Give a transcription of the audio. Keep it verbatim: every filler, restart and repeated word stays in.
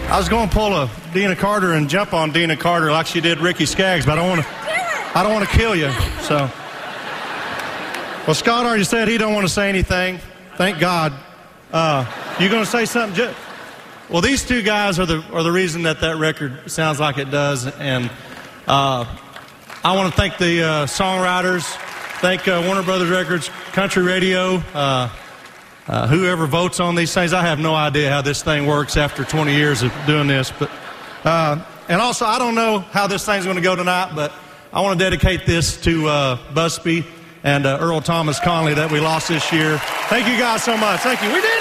I was going to pull a Dina Carter and jump on Dina Carter like she did Ricky Skaggs, but I don't want to. I don't want to kill you. So, well, Scott already said he don't want to say anything. Thank God. Uh, you going to say something? Ju- well, these two guys are the are the reason that that record sounds like it does, and uh, I want to thank the uh, songwriters, thank uh, Warner Brothers Records, Country Radio. Uh, Uh, whoever votes on these things, I have no idea how this thing works after twenty years of doing this. But uh, and also, I don't know how this thing's going to go tonight, but I want to dedicate this to uh, Busby and uh, Earl Thomas Conley that we lost this year. Thank you guys so much. Thank you. We did